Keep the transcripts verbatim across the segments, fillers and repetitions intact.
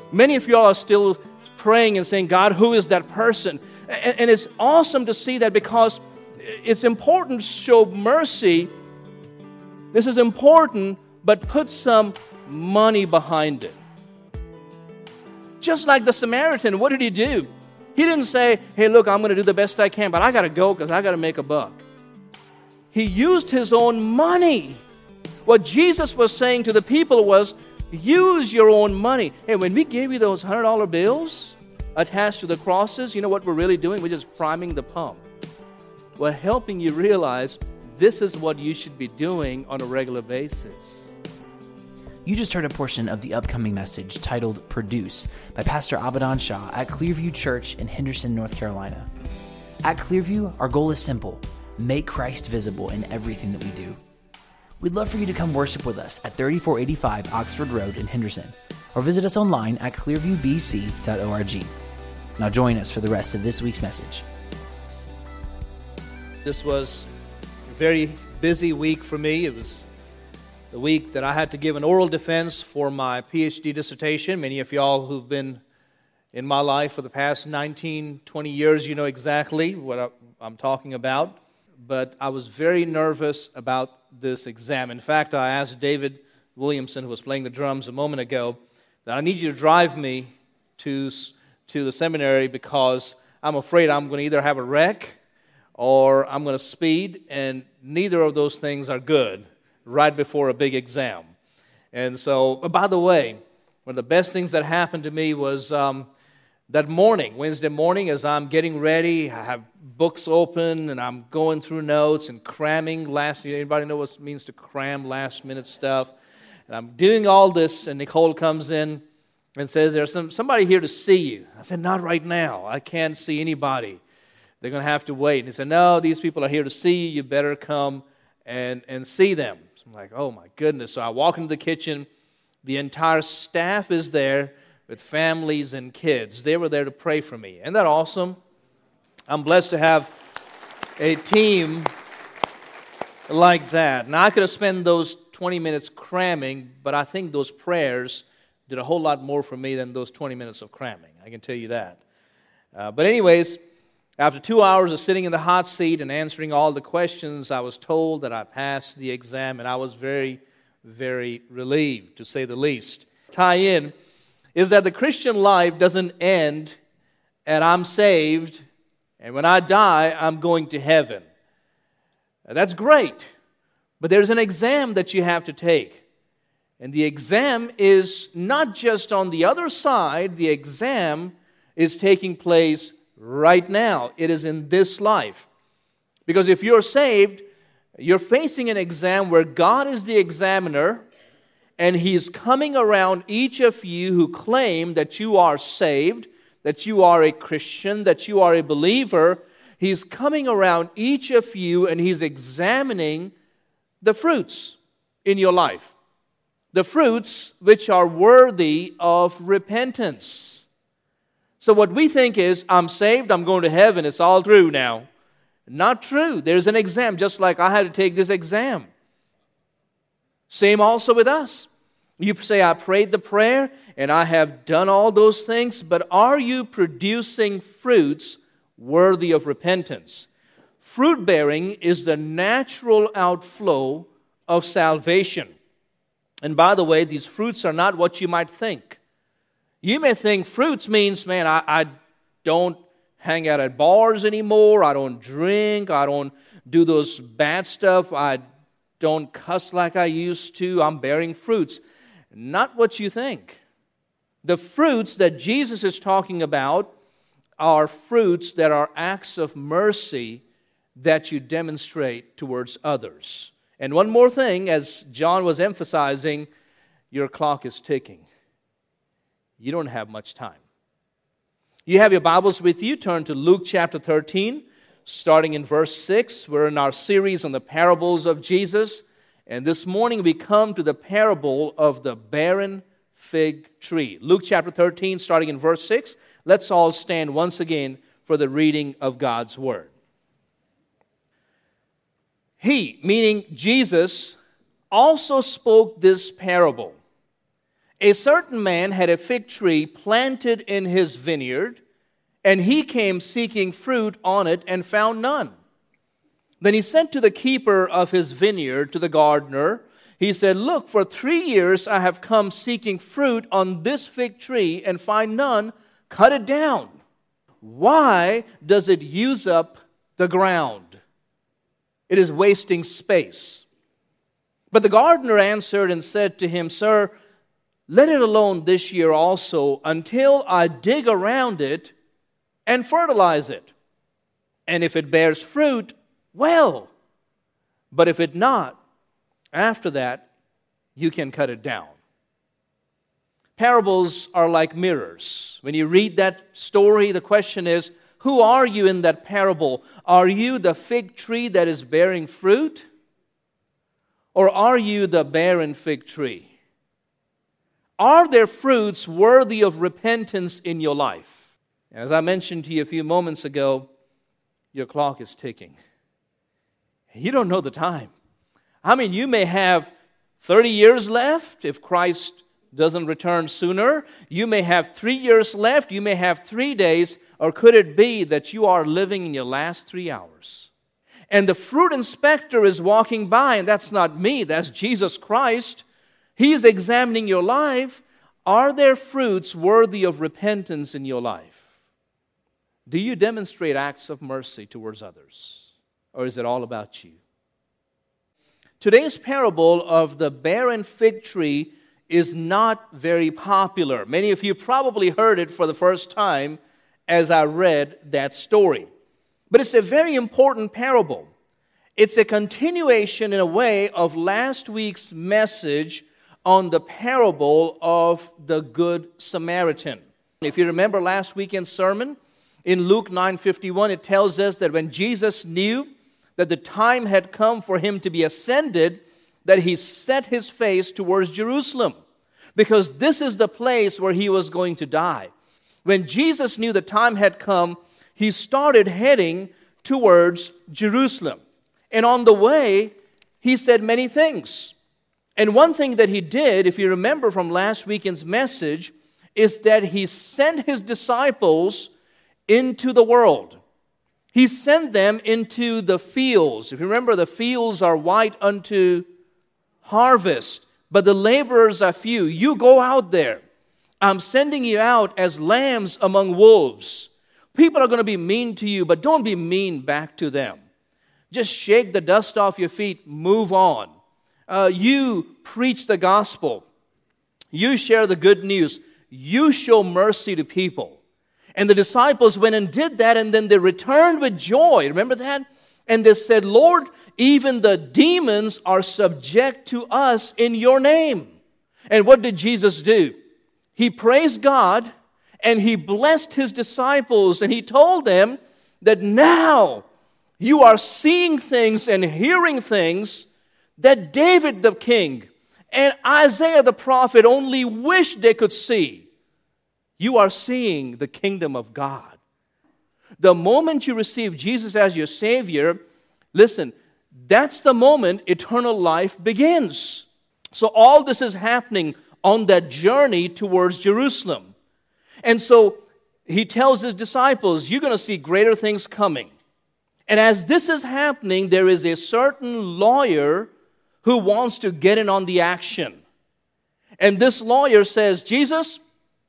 Many of y'all are still praying and saying, God, who is that person? And, and it's awesome to see that, because it's important to show mercy. This is important, but put some money behind it. Just like the Samaritan, what did he do? He didn't say, hey, look, I'm going to do the best I can, but I got to go because I got to make a buck. He used his own money. What Jesus was saying to the people was, use your own money. Hey, when we gave you those one hundred dollar bills attached to the crosses, you know what we're really doing? We're just priming the pump. We're helping you realize this is what you should be doing on a regular basis. You just heard a portion of the upcoming message titled Produce by Pastor Abadan Shah at Clearview Church in Henderson, North Carolina. At Clearview, our goal is simple: make Christ visible in everything that we do. We'd love for you to come worship with us at thirty-four eighty-five Oxford Road in Henderson, or visit us online at clearview b c dot org. Now join us for the rest of this week's message. This was a very busy week for me. It was the week that I had to give an oral defense for my P H D dissertation. Many of y'all who've been in my life for the past nineteen, twenty years, you know exactly what I'm talking about. But I was very nervous about this exam. In fact, I asked David Williamson, who was playing the drums a moment ago, that I need you to drive me to, to the seminary because I'm afraid I'm going to either have a wreck or I'm going to speed, and neither of those things are good right before a big exam. And so, oh, by the way, one of the best things that happened to me was um, that morning, Wednesday morning, as I'm getting ready, I have books open, and I'm going through notes and cramming last minute. Anybody know what it means to cram last-minute stuff? And I'm doing all this, and Nicole comes in and says, there's some, somebody here to see you. I said, not right now. I can't see anybody. They're going to have to wait. And he said, no, these people are here to see you. You better come and, and see them. So I'm like, oh, my goodness. So I walk into the kitchen. The entire staff is there with families and kids. They were there to pray for me. Isn't that awesome? I'm blessed to have a team like that. Now, I could have spent those twenty minutes cramming, but I think those prayers did a whole lot more for me than those twenty minutes of cramming. I can tell you that. Uh, but anyways, after two hours of sitting in the hot seat and answering all the questions, I was told that I passed the exam, and I was very, very relieved, to say the least. Tie-in is that the Christian life doesn't end and I'm saved, and when I die, I'm going to heaven. Now, that's great, but there's an exam that you have to take. And the exam is not just on the other side. The exam is taking place right now. It is in this life. Because if you're saved, you're facing an exam where God is the examiner, and He's coming around each of you who claim that you are saved, that you are a Christian, that you are a believer. He's coming around each of you, and He's examining the fruits in your life. The fruits which are worthy of repentance. So what we think is, I'm saved, I'm going to heaven, it's all through now. Not true. There's an exam, just like I had to take this exam. Same also with us. You say, I prayed the prayer, and I have done all those things, but are you producing fruits worthy of repentance? Fruit bearing is the natural outflow of salvation. And by the way, these fruits are not what you might think. You may think fruits means, man, I, I don't hang out at bars anymore. I don't drink. I don't do those bad stuff. I don't cuss like I used to. I'm bearing fruits. Not what you think. The fruits that Jesus is talking about are fruits that are acts of mercy that you demonstrate towards others. And one more thing, as John was emphasizing, your clock is ticking. You don't have much time. You have your Bibles with you. Turn to Luke chapter thirteen, starting in verse six. We're in our series on the parables of Jesus. And this morning we come to the parable of the barren fig tree. Luke chapter thirteen, starting in verse six. Let's all stand once again for the reading of God's Word. He, meaning Jesus, also spoke this parable. A certain man had a fig tree planted in his vineyard, and he came seeking fruit on it and found none. Then he sent to the keeper of his vineyard, to the gardener. He said, "Look, for three years I have come seeking fruit on this fig tree and find none. Cut it down. Why does it use up the ground? It is wasting space." But the gardener answered and said to him, "Sir, let it alone this year also until I dig around it and fertilize it. And if it bears fruit, well. But if it not, after that, you can cut it down." Parables are like mirrors. When you read that story, the question is, who are you in that parable? Are you the fig tree that is bearing fruit? Or are you the barren fig tree? Are there fruits worthy of repentance in your life? As I mentioned to you a few moments ago, your clock is ticking. You don't know the time. I mean, you may have thirty years left if Christ doesn't return sooner. You may have three years left. You may have three days. Or could it be that you are living in your last three hours? And the fruit inspector is walking by, and that's not me, that's Jesus Christ. He is examining your life. Are there fruits worthy of repentance in your life? Do you demonstrate acts of mercy towards others? Or is it all about you? Today's parable of the barren fig tree is not very popular. Many of you probably heard it for the first time as I read that story. But it's a very important parable. It's a continuation in a way of last week's message on the parable of the Good Samaritan. If you remember last weekend's sermon, in Luke nine fifty-one, it tells us that when Jesus knew that the time had come for him to be ascended, that he set his face towards Jerusalem, because this is the place where he was going to die. When Jesus knew the time had come, he started heading towards Jerusalem. And on the way, he said many things. And one thing that he did, if you remember from last weekend's message, is that he sent his disciples into the world. He sent them into the fields. If you remember, the fields are white unto harvest, but the laborers are few. You go out there. I'm sending you out as lambs among wolves. People are going to be mean to you, but don't be mean back to them. Just shake the dust off your feet, move on. Uh, you preach the gospel. You share the good news. You show mercy to people. And the disciples went and did that, and then they returned with joy. Remember that? And they said, "Lord, even the demons are subject to us in your name." And what did Jesus do? He praised God, and he blessed his disciples, and he told them that now you are seeing things and hearing things that David the king and Isaiah the prophet only wished they could see. You are seeing the kingdom of God. The moment you receive Jesus as your Savior, listen, that's the moment eternal life begins. So all this is happening on that journey towards Jerusalem. And so he tells his disciples, you're going to see greater things coming. And as this is happening, there is a certain lawyer who wants to get in on the action. And this lawyer says, "Jesus,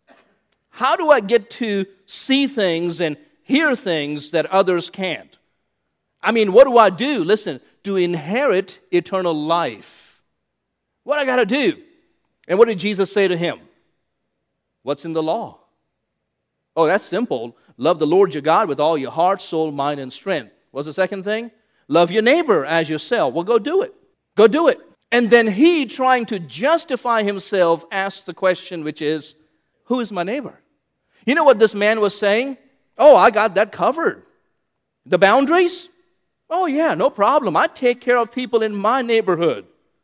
how do I get to see things and hear things that others can't? I mean, what do I do, listen, to inherit eternal life? What I got to do?" And what did Jesus say to him? What's in the law? Oh, that's simple. Love the Lord your God with all your heart, soul, mind, and strength. What's the second thing? Love your neighbor as yourself. Well, go do it. Go do it. And then he, trying to justify himself, asks the question, which is, who is my neighbor? You know what this man was saying? Oh, I got that covered. The boundaries? Oh, yeah, no problem. I take care of people in my neighborhood.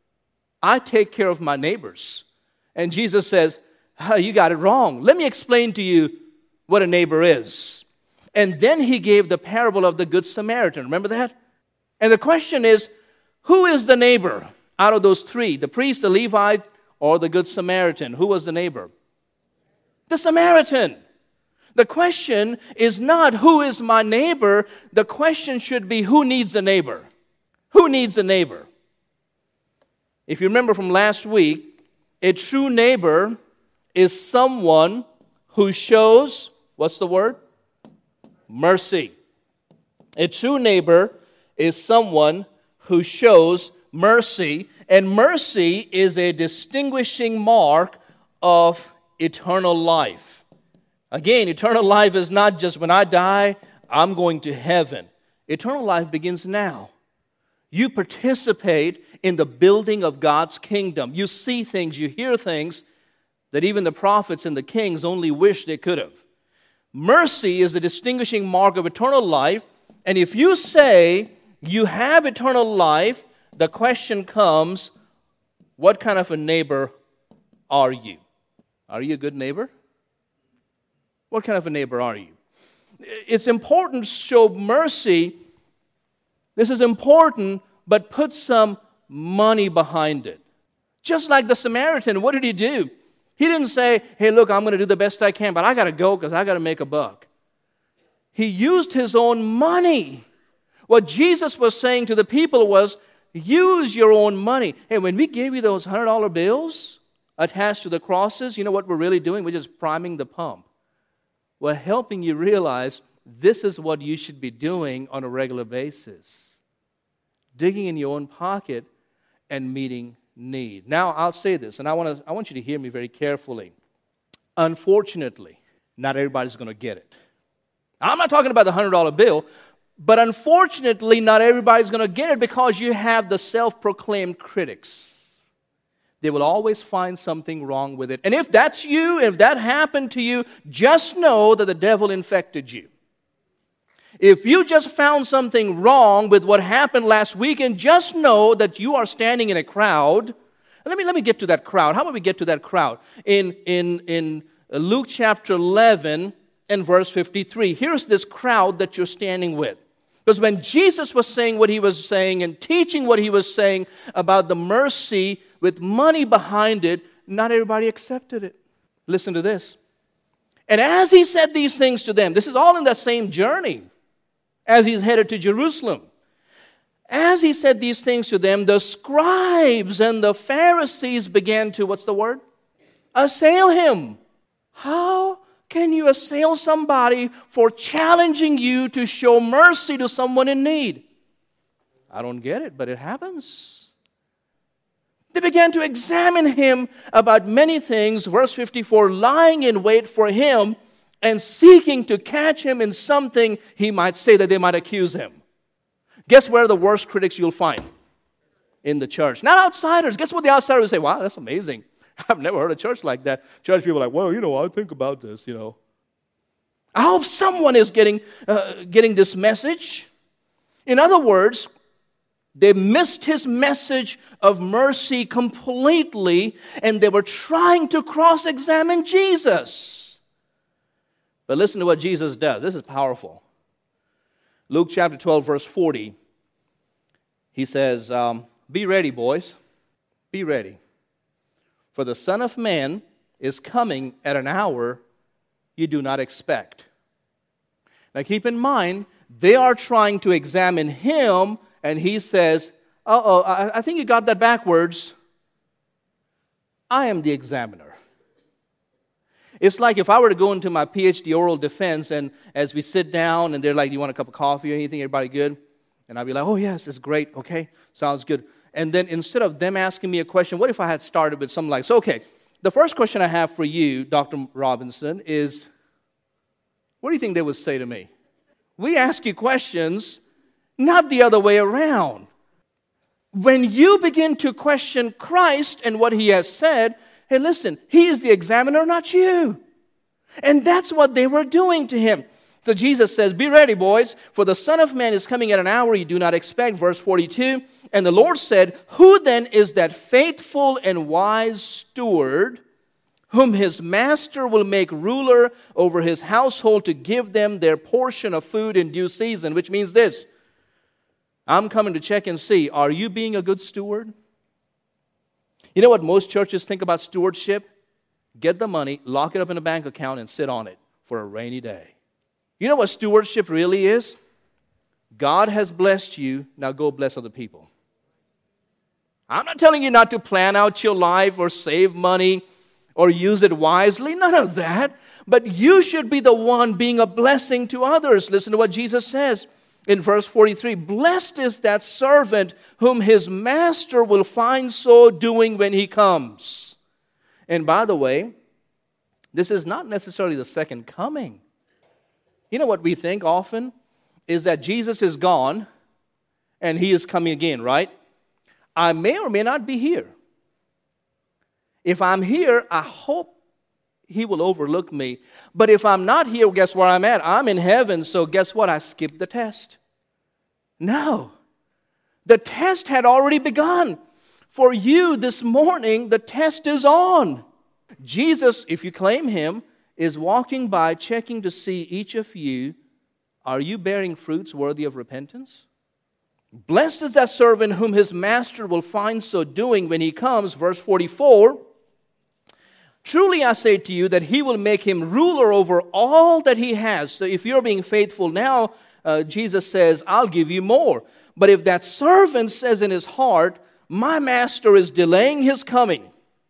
I take care of my neighbors. And Jesus says, oh, you got it wrong. Let me explain to you what a neighbor is. And then he gave the parable of the Good Samaritan. Remember that? And the question is, who is the neighbor out of those three? The priest, the Levite, or the Good Samaritan? Who was the neighbor? The Samaritan. The question is not who is my neighbor. The question should be who needs a neighbor? Who needs a neighbor? If you remember from last week, a true neighbor is someone who shows, what's the word? Mercy. A true neighbor is someone who shows mercy, and mercy is a distinguishing mark of eternal life. Again, eternal life is not just when I die, I'm going to heaven. Eternal life begins now. You participate in the building of God's kingdom. You see things, you hear things that even the prophets and the kings only wish they could have. Mercy is the distinguishing mark of eternal life, and if you say you have eternal life, the question comes, what kind of a neighbor are you? Are you a good neighbor? What kind of a neighbor are you? It's important to show mercy. This is important, but put some money behind it. Just like the Samaritan, what did he do? He didn't say, hey, look, I'm going to do the best I can, but I got to go because I got to make a buck. He used his own money. What Jesus was saying to the people was, use your own money. Hey, when we gave you those one hundred dollar bills attached to the crosses, you know what we're really doing? We're just priming the pump. We're helping you realize this is what you should be doing on a regular basis. Digging in your own pocket and meeting need. Now, I'll say this, and I want to, I want you to hear me very carefully. Unfortunately, not everybody's going to get it. I'm not talking about the one hundred dollar bill, but unfortunately, not everybody's going to get it because you have the self-proclaimed critics. They will always find something wrong with it. And if that's you, if that happened to you, just know that the devil infected you. If you just found something wrong with what happened last weekend, just know that you are standing in a crowd. Let me, let me get to that crowd. How about we get to that crowd? In, in, in Luke chapter eleven and verse fifty-three, here's this crowd that you're standing with. Because when Jesus was saying what he was saying and teaching what he was saying about the mercy with money behind it, not everybody accepted it. Listen to this. And as he said these things to them, this is all in that same journey as he's headed to Jerusalem. As he said these things to them, the scribes and the Pharisees began to, what's the word? Assail him. How can you assail somebody for challenging you to show mercy to someone in need? I don't get it, but it happens. They began to examine him about many things. Verse fifty-four, lying in wait for him and seeking to catch him in something he might say that they might accuse him. Guess where the worst critics you'll find? In the church. Not outsiders. Guess what the outsiders will say? Wow, that's amazing. I've never heard a church like that. Church people are like, well, you know, I'll think about this, you know. I hope someone is getting, uh, getting this message. In other words, they missed his message of mercy completely, and they were trying to cross-examine Jesus. But listen to what Jesus does. This is powerful. Luke chapter twelve, verse forty, he says, um, be ready, boys. Be ready. For the Son of Man is coming at an hour you do not expect. Now keep in mind, they are trying to examine him, and he says, uh-oh, I, I think you got that backwards. I am the examiner. It's like if I were to go into my P H D oral defense, and as we sit down, and they're like, do you want a cup of coffee or anything? Everybody good? And I'd be like, oh, yes, it's great. Okay, sounds good. And then instead of them asking me a question, what if I had started with something like, so, okay, the first question I have for you, Doctor Robinson, is, what do you think they would say to me? We ask you questions, not the other way around. When you begin to question Christ and what he has said, hey, listen, he is the examiner, not you. And that's what they were doing to him. So Jesus says, be ready, boys, for the Son of Man is coming at an hour you do not expect. Verse forty-two, and the Lord said, who then is that faithful and wise steward whom his master will make ruler over his household to give them their portion of food in due season? Which means this, I'm coming to check and see, are you being a good steward? You know what most churches think about stewardship? Get the money, lock it up in a bank account, and sit on it for a rainy day. You know what stewardship really is? God has blessed you, now go bless other people. I'm not telling you not to plan out your life or save money or use it wisely, none of that. But you should be the one being a blessing to others. Listen to what Jesus says in verse forty-three. Blessed is that servant whom his master will find so doing when he comes. And by the way, this is not necessarily the second coming. You know what we think often is that Jesus is gone and he is coming again, right? I may or may not be here. If I'm here, I hope he will overlook me. But if I'm not here, guess where I'm at? I'm in heaven, so guess what? I skipped the test. No. The test had already begun. For you this morning, the test is on. Jesus, if you claim him, is walking by checking to see each of you, are you bearing fruits worthy of repentance? Blessed is that servant whom his master will find so doing when he comes. Verse forty-four. Truly I say to you that he will make him ruler over all that he has. So if you're being faithful now, uh, Jesus says, I'll give you more. But if that servant says in his heart, my master is delaying his coming,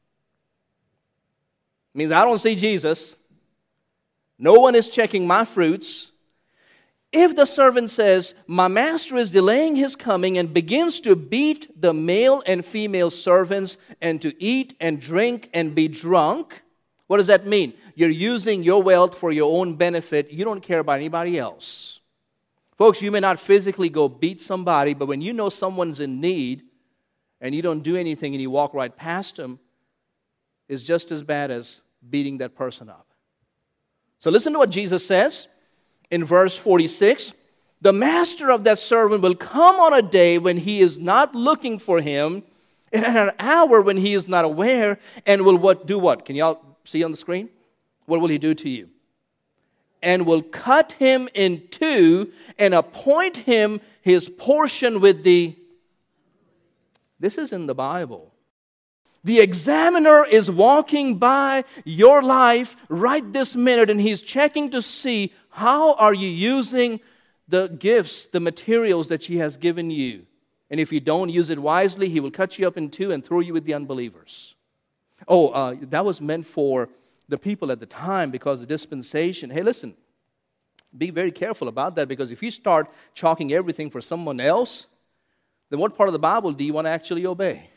means I don't see Jesus. No one is checking my fruits. If the servant says, my master is delaying his coming, and begins to beat the male and female servants and to eat and drink and be drunk, what does that mean? You're using your wealth for your own benefit. You don't care about anybody else. Folks, you may not physically go beat somebody, but when you know someone's in need and you don't do anything and you walk right past them, it's just as bad as beating that person up. So listen to what Jesus says. In verse forty-six, the master of that servant will come on a day when he is not looking for him, and at an hour when he is not aware, and will what do what? Can y'all see on the screen? What will he do to you? And will cut him in two and appoint him his portion with the... This is in the Bible. The examiner is walking by your life right this minute, and he's checking to see how are you using the gifts, the materials that he has given you. And if you don't use it wisely, he will cut you up in two and throw you with the unbelievers. Oh, uh, that was meant for the people at the time because of dispensation. Hey, listen, be very careful about that, because if you start chalking everything for someone else, then what part of the Bible do you want to actually obey?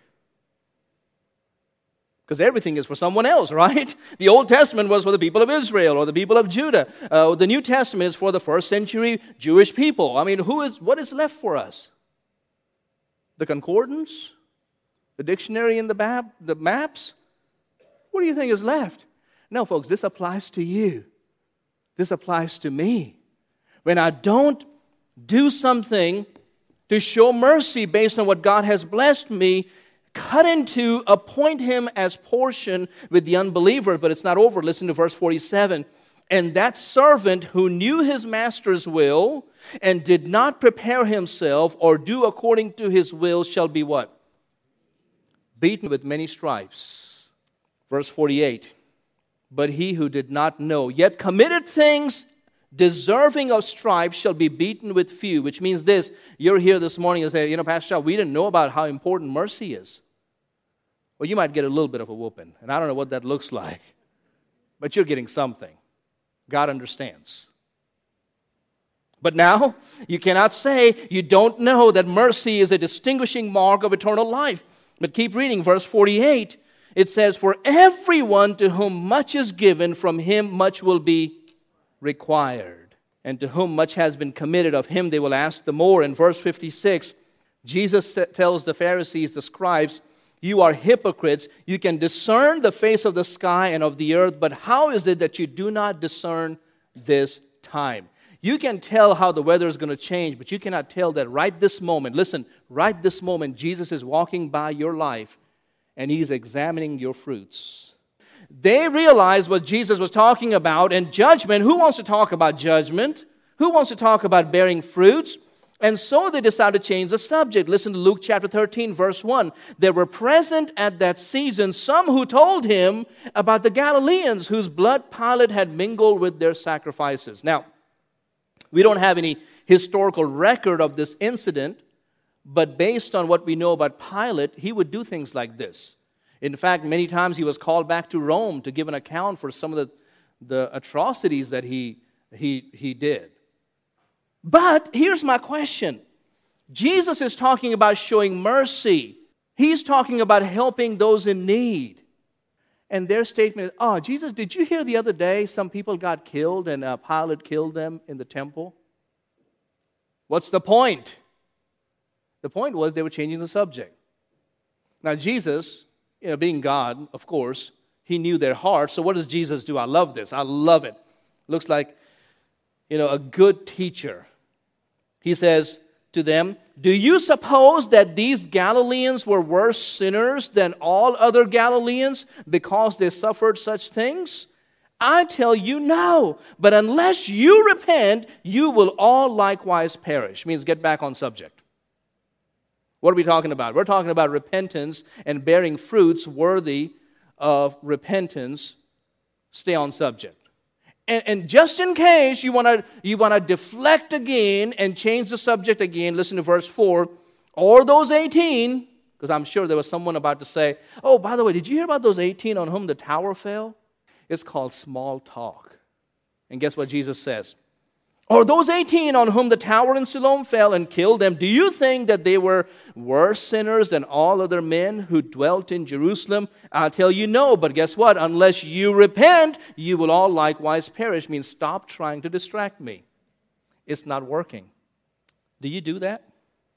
Because everything is for someone else, right? The Old Testament was for the people of Israel or the people of Judah. Uh, the New Testament is for the first century Jewish people. I mean, who is what is left for us? The concordance? The dictionary and the, map, the maps? What do you think is left? No, folks, this applies to you. This applies to me. When I don't do something to show mercy based on what God has blessed me, cut into, appoint him as portion with the unbeliever. But it's not over. Listen to verse forty-seven. And that servant who knew his master's will and did not prepare himself or do according to his will shall be what? Beaten with many stripes. Verse forty-eight. But he who did not know, yet committed things deserving of stripes shall be beaten with few. Which means this, you're here this morning and say, you know, Pastor Shaw, we didn't know about how important mercy is. Well, you might get a little bit of a whooping, and I don't know what that looks like, but you're getting something. God understands. But now, you cannot say you don't know that mercy is a distinguishing mark of eternal life. But keep reading, verse forty-eight. It says, for everyone to whom much is given, from him much will be required. And to whom much has been committed, of him they will ask the more. In verse fifty-six, Jesus tells the Pharisees, the scribes, you are hypocrites. You can discern the face of the sky and of the earth, but how is it that you do not discern this time? You can tell how the weather is going to change, but you cannot tell that right this moment. Listen, right this moment, Jesus is walking by your life, and he's examining your fruits. They realized what Jesus was talking about, and judgment. Who wants to talk about judgment? Who wants to talk about bearing fruits? And so they decided to change the subject. Listen to Luke chapter thirteen, verse one. There were present at that season some who told him about the Galileans whose blood Pilate had mingled with their sacrifices. Now, we don't have any historical record of this incident, but based on what we know about Pilate, he would do things like this. In fact, many times he was called back to Rome to give an account for some of the, the atrocities that he, he, he did. But here's my question. Jesus is talking about showing mercy. He's talking about helping those in need. And their statement is, oh, Jesus, did you hear the other day some people got killed and uh, Pilate killed them in the temple? What's the point? The point was they were changing the subject. Now Jesus, you know, being God, of course, he knew their hearts. So what does Jesus do? I love this. I love it. Looks like, you know, a good teacher. He says to them, do you suppose that these Galileans were worse sinners than all other Galileans because they suffered such things? I tell you no, but unless you repent, you will all likewise perish. Means get back on subject. What are we talking about? We're talking about repentance and bearing fruits worthy of repentance. Stay on subject. And, and just in case you want to you want to deflect again and change the subject again, listen to verse four. Or those eighteen, because I'm sure there was someone about to say, oh, by the way, did you hear about those eighteen on whom the tower fell? It's called small talk. And guess what Jesus says? Or those eighteen on whom the tower in Siloam fell and killed them, do you think that they were worse sinners than all other men who dwelt in Jerusalem? I tell you no, but guess what? Unless you repent, you will all likewise perish. Means stop trying to distract me. It's not working. Do you do that?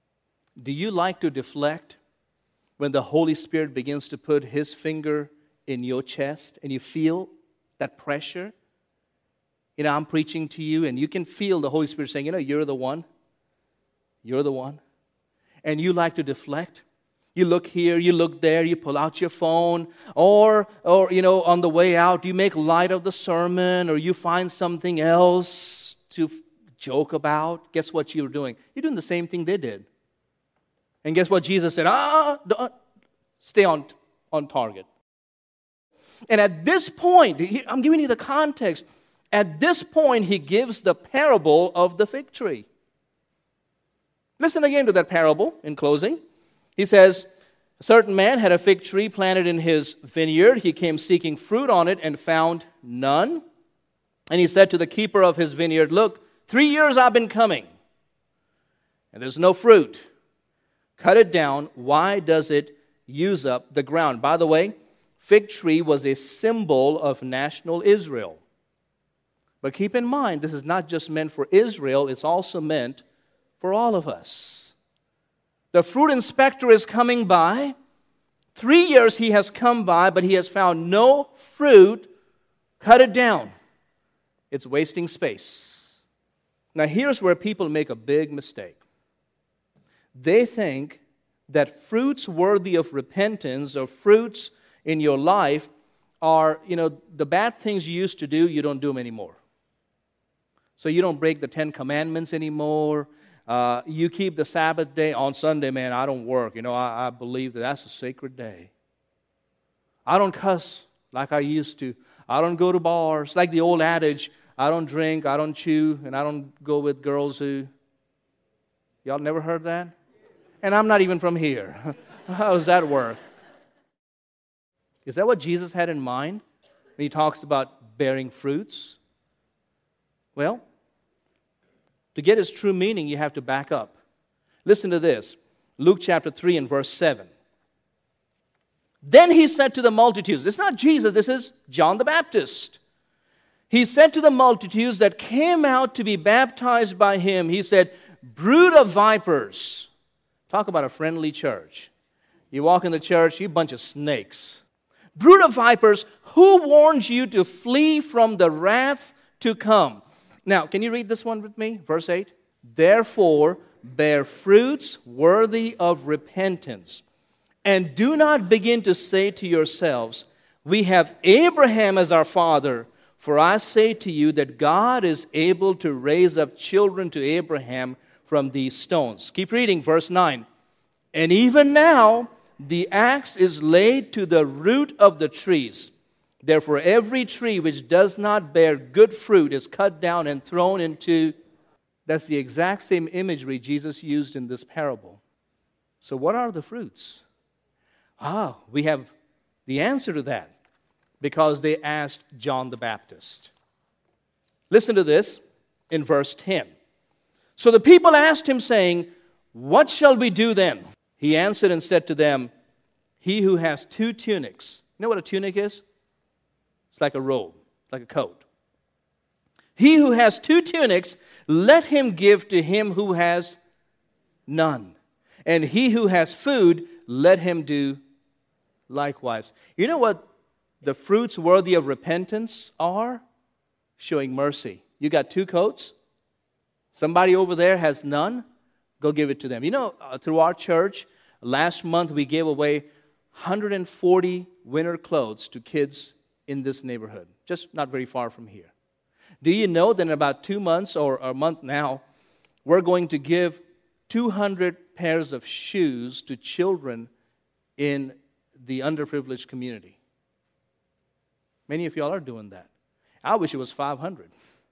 Do you like to deflect when the Holy Spirit begins to put His finger in your chest and you feel that pressure? You know, I'm preaching to you and you can feel the Holy Spirit saying, you know, you're the one. You're the one. And you like to deflect. You look here, you look there, you pull out your phone. Or, or you know, on the way out, you make light of the sermon or you find something else to joke about. Guess what you're doing? You're doing the same thing they did. And guess what Jesus said? Ah, don't, stay on, on target. And at this point, I'm giving you the context. At this point, he gives the parable of the fig tree. Listen again to that parable in closing. He says, a certain man had a fig tree planted in his vineyard. He came seeking fruit on it and found none. And he said to the keeper of his vineyard, look, three years I've been coming, and there's no fruit. Cut it down. Why does it use up the ground? By the way, fig tree was a symbol of national Israel. But keep in mind, this is not just meant for Israel, it's also meant for all of us. The fruit inspector is coming by. Three years he has come by, but he has found no fruit. Cut it down. It's wasting space. Now here's where people make a big mistake. They think that fruits worthy of repentance or fruits in your life are, you know, the bad things you used to do, you don't do them anymore. So you don't break the Ten Commandments anymore. Uh, you keep the Sabbath day. On Sunday, man, I don't work. You know, I, I believe that that's a sacred day. I don't cuss like I used to. I don't go to bars. Like the old adage, I don't drink, I don't chew, and I don't go with girls who... Y'all never heard that? And I'm not even from here. How does that work? Is that what Jesus had in mind when He talks about bearing fruits? Well, to get its true meaning, you have to back up. Listen to this. Luke chapter three and verse seven. Then He said to the multitudes, this is not Jesus, this is John the Baptist. He said to the multitudes that came out to be baptized by Him, He said, brood of vipers. Talk about a friendly church. You walk in the church, you a bunch of snakes. Brood of vipers, who warned you to flee from the wrath to come? Now, can you read this one with me? Verse eight. Therefore, bear fruits worthy of repentance. And do not begin to say to yourselves, we have Abraham as our father. For I say to you that God is able to raise up children to Abraham from these stones. Keep reading, verse nine. And even now the axe is laid to the root of the trees. Therefore every tree which does not bear good fruit is cut down and thrown into... That's the exact same imagery Jesus used in this parable. So what are the fruits? Ah, we have the answer to that because they asked John the Baptist. Listen to this in verse ten. So the people asked him, saying, what shall we do then? He answered and said to them, he who has two tunics. You know what a tunic is? It's like a robe, like a coat. He who has two tunics, let him give to him who has none. And he who has food, let him do likewise. You know what the fruits worthy of repentance are? Showing mercy. You got two coats? Somebody over there has none? Go give it to them. You know, uh, through our church, last month we gave away one hundred forty winter clothes to kids in this neighborhood, just not very far from here. Do you know that in about two months or a month now, we're going to give two hundred pairs of shoes to children in the underprivileged community? Many of y'all are doing that. I wish it was five hundred.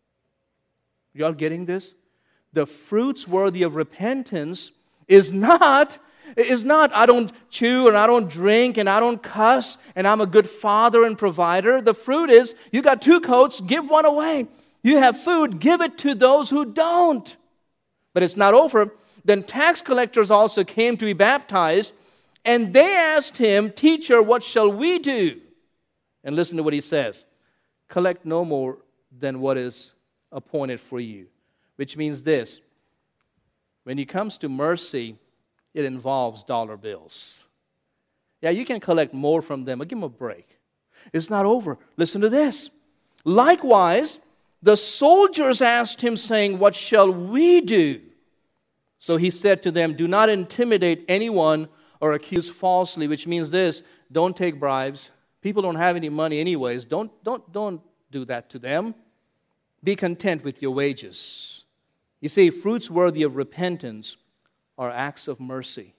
Y'all getting this? The fruits worthy of repentance is not, is not I don't chew and I don't drink and I don't cuss and I'm a good father and provider. The fruit is you got two coats, give one away. You have food, give it to those who don't. But it's not over. Then tax collectors also came to be baptized, and they asked him, teacher, what shall we do? And listen to what he says. Collect no more than what is appointed for you. Which means this. When it comes to mercy, it involves dollar bills. Yeah, you can collect more from them, but give them a break. It's not over. Listen to this. Likewise, the soldiers asked him, saying, what shall we do? So he said to them, do not intimidate anyone or accuse falsely, which means this, don't take bribes. People don't have any money anyways. Don't, don't, don't do that to them. Be content with your wages. You see, fruits worthy of repentance are acts of mercy.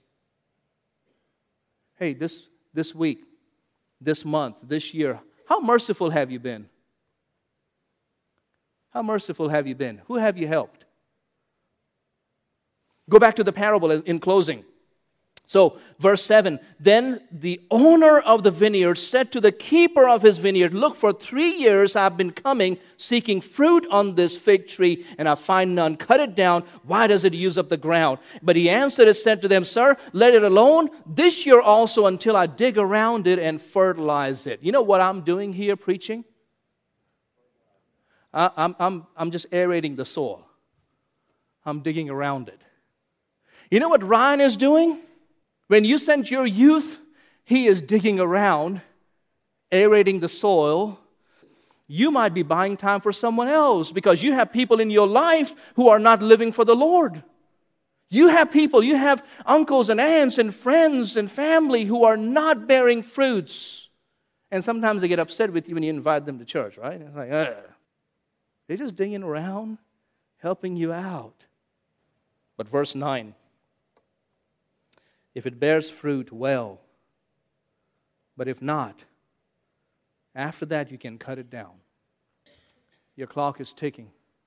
Hey, this, this week, this month, this year, how merciful have you been? How merciful have you been? Who have you helped? Go back to the parable in closing. So, verse seven, then the owner of the vineyard said to the keeper of his vineyard, look, for three years I've been coming, seeking fruit on this fig tree, and I find none. Cut it down. Why does it use up the ground? But he answered and said to them, sir, let it alone this year also until I dig around it and fertilize it. You know what I'm doing here preaching? I, I'm, I'm, I'm just aerating the soil. I'm digging around it. You know what Ryan is doing? When you send your youth, he is digging around, aerating the soil. You might be buying time for someone else because you have people in your life who are not living for the Lord. You have people, you have uncles and aunts and friends and family who are not bearing fruits. And sometimes they get upset with you when you invite them to church, right? It's like, ugh. They're just digging around, helping you out. But verse nine. If it bears fruit, well. But if not, after that you can cut it down. Your clock is ticking.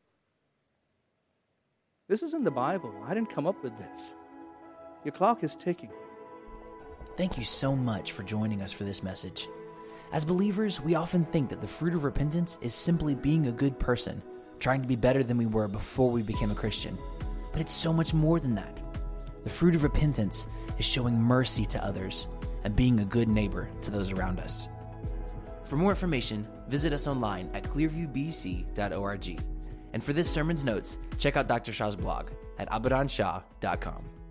This is in the Bible. I didn't come up with this. Your clock is ticking. Thank you so much for joining us for this message. As believers, we often think that the fruit of repentance is simply being a good person, trying to be better than we were before we became a Christian. But it's so much more than that. The fruit of repentance is showing mercy to others and being a good neighbor to those around us. For more information, visit us online at clearview b c dot org. And for this sermon's notes, check out Doctor Shah's blog at abidan shah dot com.